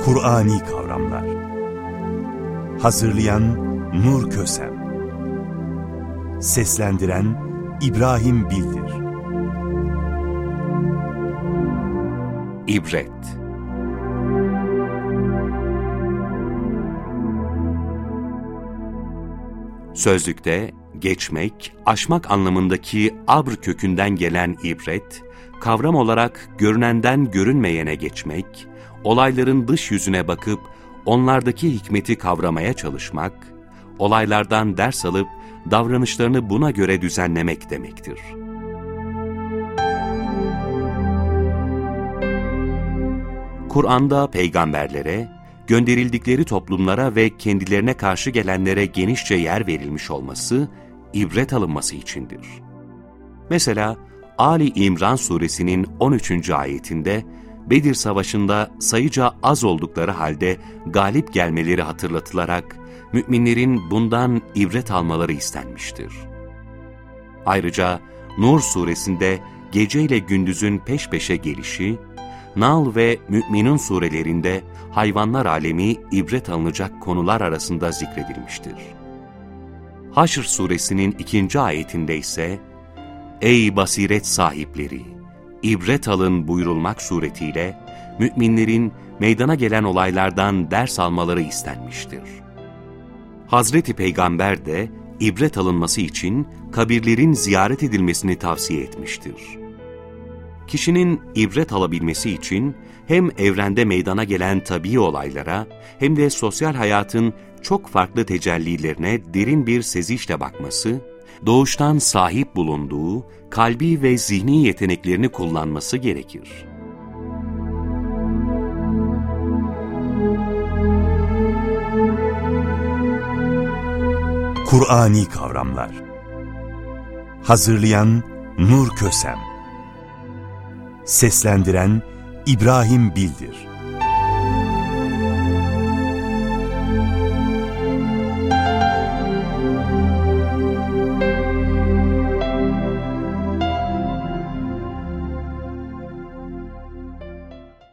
Kur'ani kavramlar. Hazırlayan Nur Kösem. Seslendiren İbrahim Bildir. İbret. Sözlükte geçmek, aşmak anlamındaki abr kökünden gelen ibret, kavram olarak görünenden görünmeyene geçmek, olayların dış yüzüne bakıp onlardaki hikmeti kavramaya çalışmak, olaylardan ders alıp davranışlarını buna göre düzenlemek demektir. Kur'an'da peygamberlere, gönderildikleri toplumlara ve kendilerine karşı gelenlere genişçe yer verilmiş olması, ibret alınması içindir. Mesela Ali İmran suresinin 13. ayetinde, Bedir Savaşı'nda sayıca az oldukları halde galip gelmeleri hatırlatılarak, müminlerin bundan ibret almaları istenmiştir. Ayrıca Nur suresinde gece ile gündüzün peş peşe gelişi, Nahl ve Mü'minun surelerinde hayvanlar alemi ibret alınacak konular arasında zikredilmiştir. Haşr suresinin 2. ayetinde ise, "Ey basiret sahipleri! İbret alın" buyurulmak suretiyle, müminlerin meydana gelen olaylardan ders almaları istenmiştir. Hazreti Peygamber de ibret alınması için kabirlerin ziyaret edilmesini tavsiye etmiştir. Kişinin ibret alabilmesi için hem evrende meydana gelen tabii olaylara hem de sosyal hayatın çok farklı tecellilerine derin bir sezişle bakması, doğuştan sahip bulunduğu kalbi ve zihni yeteneklerini kullanması gerekir. Kur'ani kavramlar. Hazırlayan Nur Kösem. Seslendiren İbrahim Bildir.